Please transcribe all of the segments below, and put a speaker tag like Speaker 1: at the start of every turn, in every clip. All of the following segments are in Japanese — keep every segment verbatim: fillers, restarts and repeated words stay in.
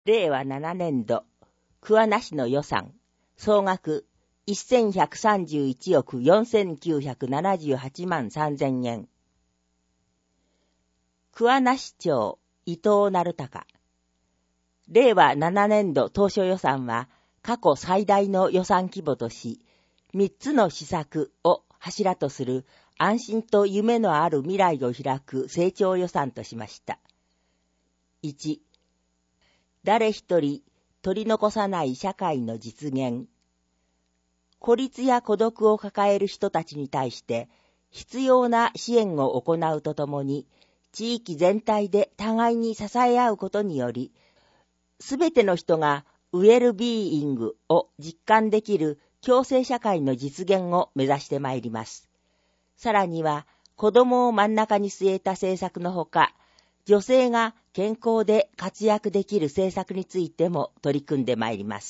Speaker 1: れいわななねんど、桑名市の予算、総額せんひゃくさんじゅういちおくよんせんきゅうひゃくななじゅうはちまんさんぜんえん。桑名市長、伊藤成隆。れいわななねんど当初予算は過去最大の予算規模とし、みっつの施策を柱とする安心と夢のある未来を開く成長予算としました。いち、誰一人取り残さない社会の実現。孤立や孤独を抱える人たちに対して必要な支援を行うとともに、地域全体で互いに支え合うことにより、すべての人がウェルビーイングを実感できる共生社会の実現を目指してまいります。さらには、子供を真ん中に据えた政策のほか、女性が健康で活躍できる政策についても取り組んでまいります。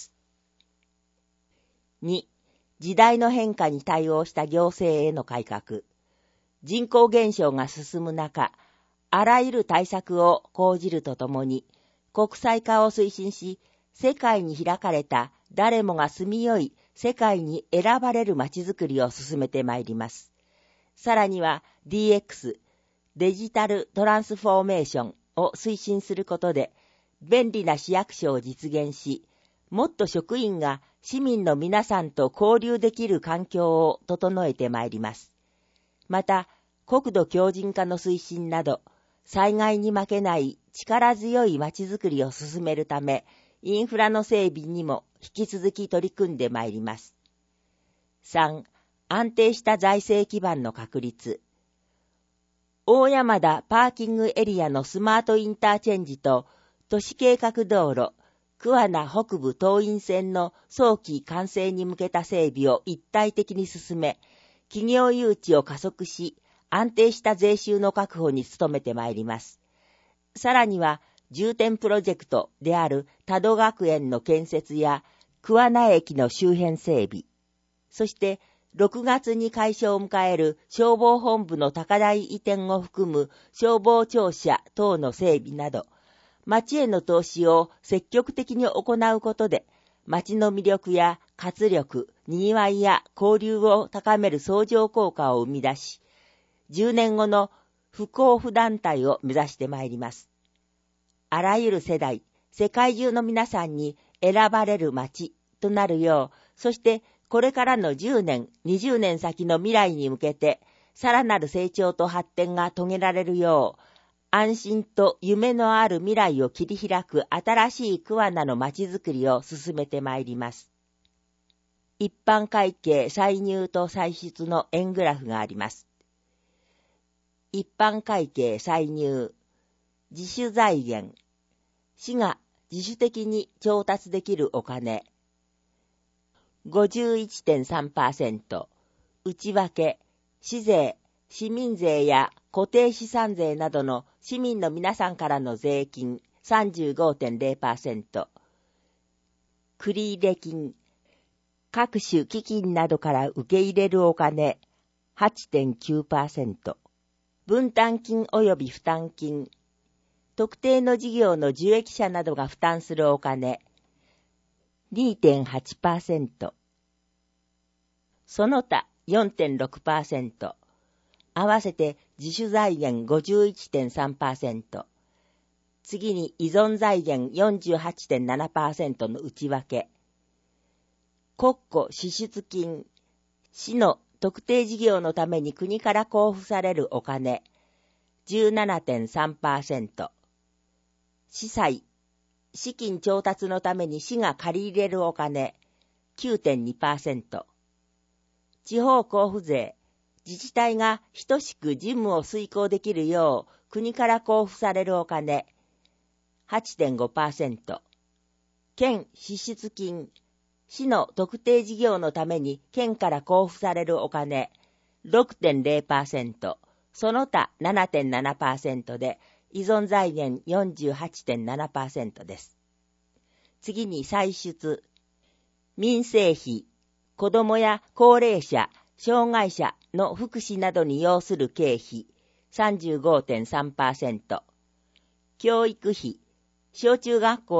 Speaker 1: に、時代の変化に対応した行政への改革。人口減少が進む中、あらゆる対策を講じるとともに、国際化を推進し、世界に開かれた誰もが住みよい世界に選ばれる街づくりを進めてまいります。さらには ディーエックス、デジタルトランスフォーメーションを推進することで、便利な市役所を実現し、もっと職員が市民の皆さんと交流できる環境を整えてまいります。また、国土強靭化の推進など、災害に負けない力強い街づくりを進めるため、インフラの整備にも引き続き取り組んでまいります。さん、安定した財政基盤の確立。大山田パーキングエリアのスマートインターチェンジと都市計画道路、桑名北部東院線の早期完成に向けた整備を一体的に進め、企業誘致を加速し、安定した税収の確保に努めてまいります。さらには、重点プロジェクトである多度学園の建設や桑名駅の周辺整備、そしてろくがつに開所を迎える消防本部の高台移転を含む消防庁舎等の整備など、町への投資を積極的に行うことで、町の魅力や活力、賑わいや交流を高める相乗効果を生み出し、じゅうねんごの不交付団体を目指してまいります。あらゆる世代、世界中の皆さんに選ばれる町となるよう、そしてこれからのじゅうねん、にじゅうねん先の未来に向けて、さらなる成長と発展が遂げられるよう、安心と夢のある未来を切り開く新しい桑名の町づくりを進めてまいります。一般会計歳入と歳出の円グラフがあります。一般会計歳入、自主財源、市が自主的に調達できるお金、ごじゅういってんさんパーセント、内訳、市税、市民税や固定資産税などの市民の皆さんからの税金 さんじゅうごてんゼロパーセント、繰入金、各種基金などから受け入れるお金 はちてんきゅうパーセント、分担金及び負担金、特定の事業の受益者などが負担するお金 にてんはちパーセント、その他 よんてんろくパーセント、合わせて自主財源 ごじゅういってんさんパーセント、次に依存財源 よんじゅうはちてんななパーセント の内訳、国庫支出金、市の特定事業のために国から交付されるお金 じゅうななてんさんパーセント、市債、資金調達のために市が借り入れるお金 きゅうてんにパーセント、地方交付税、自治体が等しく事務を遂行できるよう国から交付されるお金 はちてんごパーセント、県支出金、市の特定事業のために県から交付されるお金 ろくてんゼロパーセント、その他 ななてんななパーセント で依存財源 よんじゅうはちてんななパーセント です。次に歳出、民生費、子どもや高齢者、障害者の福祉などに要する経費 さんじゅうごてんさんパーセント、教育費、小中学校の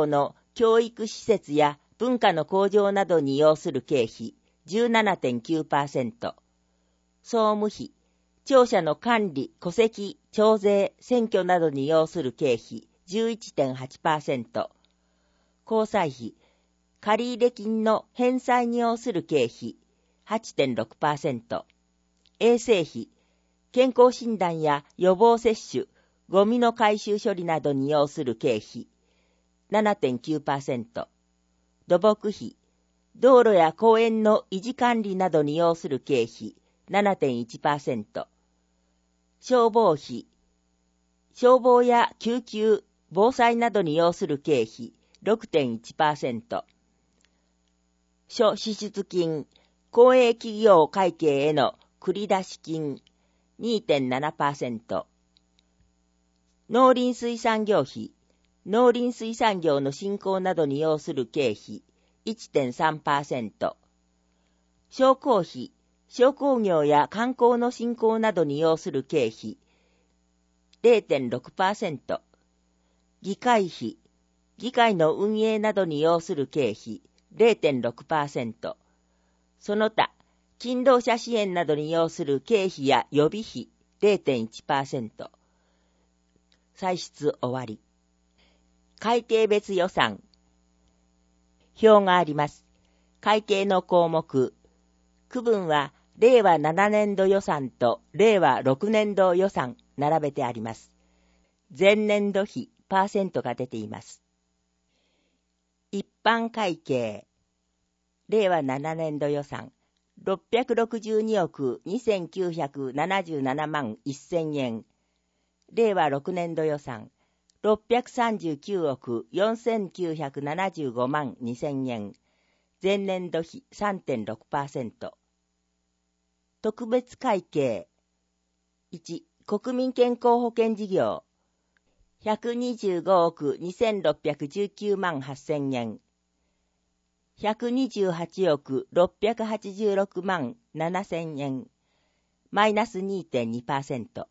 Speaker 1: 教育施設や文化の向上などに要する経費 じゅうななてんきゅうパーセント、総務費、庁舎の管理、戸籍、徴税、選挙などに要する経費 じゅういってんはちパーセント、交際費、借入金の返済に要する経費 はちてんろくパーセント、衛生費、健康診断や予防接種、ゴミの回収処理などに要する経費 ななてんきゅうパーセント、土木費、道路や公園の維持管理などに要する経費 ななてんいちパーセント、消防費、消防や救急、防災などに要する経費 ろくてんいちパーセント、諸支出金、公営企業会計への繰出金 にてんななパーセント、農林水産業費、農林水産業の振興などに要する経費 いってんさんパーセント、商工費、商工業や観光の振興などに要する経費 れいてんろくパーセント、議会費、議会の運営などに要する経費 れいてんろくパーセント、その他、勤労者支援などに要する経費や予備費 れいてんいちパーセント。歳出終わり。会計別予算。表があります。会計の項目。区分は、れいわななねんど予算とれいわろくねんど予算並べてあります。前年度比パーセントが出ています。一般会計。れいわななねんど予算ろっぴゃくろくじゅうにおくにせんきゅうひゃくななじゅうななまんせんえん。れいわろくねんど予算ろっぴゃくさんじゅうきゅうおくよんせんきゅうひゃくななじゅうごまんにせんえん。前年度比 さんてんろくパーセント。特別会計。いち、国民健康保険事業。ひゃくにじゅうごおくにせんろっぴゃくじゅうきゅうまんはっせんえん。ひゃくにじゅうはちおくろっぴゃくはちじゅうろくまんななせんえん。マイナス にてんにパーセント。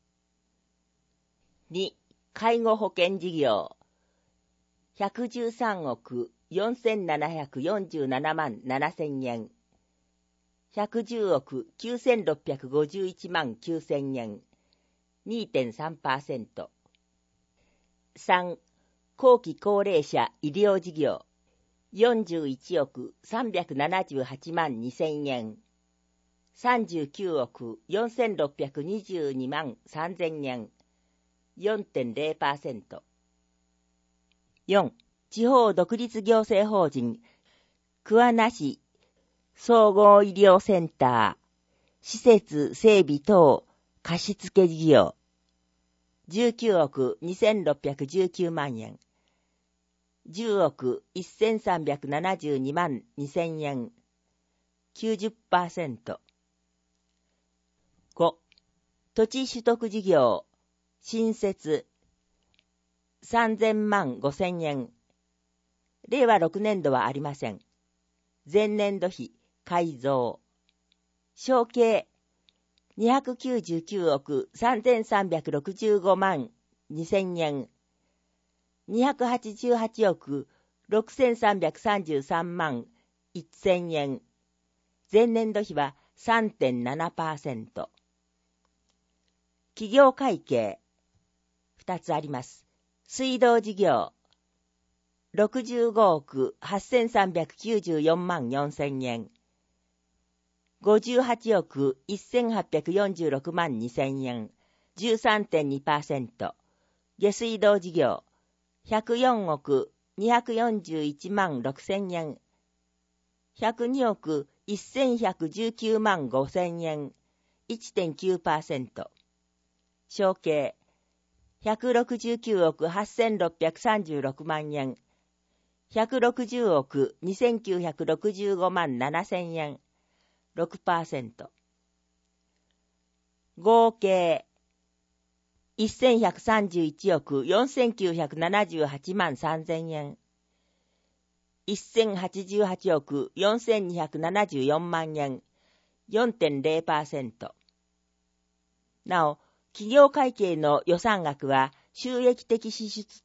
Speaker 1: に、介護保険事業。ひゃくじゅうさんおくよんせんななひゃくよんじゅうななまんななせんえん。ひゃくじゅうおくきゅうせんろっぴゃくごじゅういちまんきゅうせんえん。にてんさんパーセント。さん、後期高齢者医療事業。よんじゅういちおくさんびゃくななじゅうはちまんにせんえん。さんじゅうきゅうおくよんせんろっぴゃくにじゅうにまんさんぜんえん。よんてんれいパーセント。よん、地方独立行政法人桑名市総合医療センター施設整備等貸付事業じゅうきゅうおくにせんろっぴゃくじゅうきゅうまんえん。じゅうおくせんさんびゃくななじゅうにまんにせんえん。きゅうじゅっパーセント。ご、土地取得事業新設さんぜんまんごせんえん。れいわろくねんどはありません。前年度比改造。承継にひゃくきゅうじゅうきゅうおくさんぜんさんびゃくろくじゅうごまんにせんえん。にひゃくはちじゅうはちおくろくせんさんびゃくさんじゅうさんまんせんえん。前年度比は さんてんななパーセント。企業会計。ふたつあります。水道事業。ろくじゅうごおくはっせんさんびゃくきゅうじゅうよんまんよんせんえん。ごじゅうはちおくせんはっぴゃくよんじゅうろくまんにせんえん。じゅうさんてんにパーセント。下水道事業。ひゃくよんおくにひゃくよんじゅういちまんろくせんえん。ひゃくにおくせんひゃくじゅうきゅうまんごせんえん。いってんきゅうパーセント。承継。ひゃくろくじゅうきゅうおくはっせんろっぴゃくさんじゅうろくまんえん。ひゃくろくじゅうおくにせんきゅうひゃくろくじゅうごまんななせんえん。ろくパーセント。合計。せんひゃくさんじゅういちおくよんせんきゅうひゃくななじゅうはちまんさんぜんえん。せんはちじゅうはちおくよんせんにひゃくななじゅうよんまんえん。よんてんれいパーセント。なお、企業会計の予算額は収益的支出と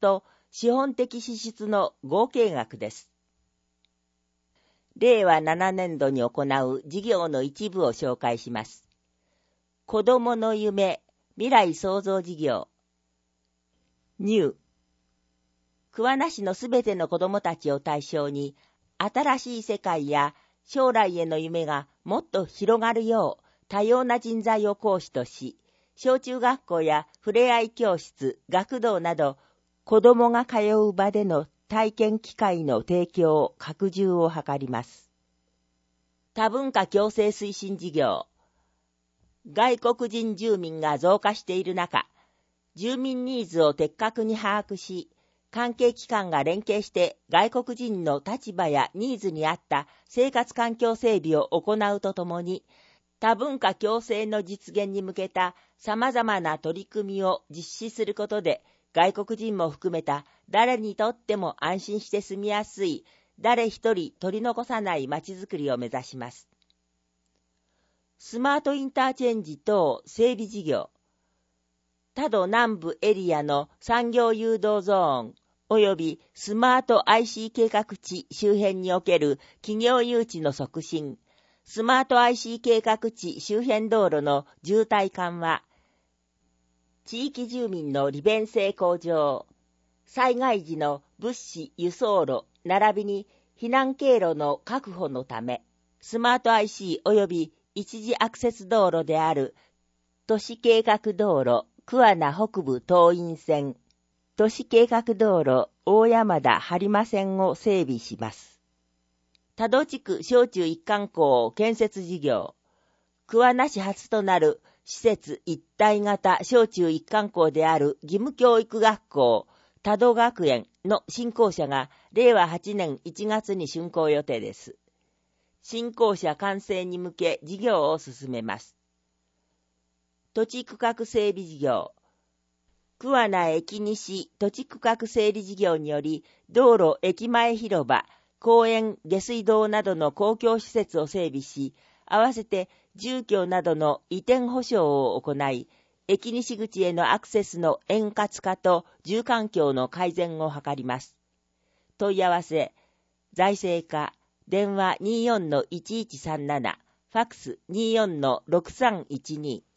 Speaker 1: 資本的支出の合計額です。れいわななねんどに行う事業の一部を紹介します。子どもの夢未来創造事業。ニュー。桑名市のすべての子どもたちを対象に、新しい世界や将来への夢がもっと広がるよう、多様な人材を講師とし、小中学校やふれあい教室、学童など、子どもが通う場での体験機会の提供、拡充を図ります。多文化共生推進事業。外国人住民が増加している中、住民ニーズを的確に把握し、関係機関が連携して外国人の立場やニーズに合った生活環境整備を行うとともに、多文化共生の実現に向けた様々な取り組みを実施することで、外国人も含めた誰にとっても安心して住みやすい、誰一人取り残さない街づくりを目指します。スマートインターチェンジ等整備事業。多度南部エリアの産業誘導ゾーン及びスマート アイシー 計画地周辺における企業誘致の促進、スマート アイシー 計画地周辺道路の渋滞緩和、地域住民の利便性向上、災害時の物資輸送路並びに避難経路の確保のため、スマート アイシー 及び一時アクセス道路である都市計画道路桑名北部東院線、都市計画道路大山田播磨線を整備します。多度地区小中一貫校建設事業。桑名市初となる施設一体型小中一貫校である義務教育学校多度学園の新校舎がれいわはちねんいちがつに竣工予定です。新校舎完成に向け事業を進めます。土地区画整備事業。桑名駅西土地区画整理事業により、道路、駅前広場、公園、下水道などの公共施設を整備し、合わせて住居などの移転保証を行い、駅西口へのアクセスの円滑化と住環境の改善を図ります。問い合わせ、財政課、電話 にじゅうよんのいちいちさんなな、ファックス にじゅうよんのろくさんいちに。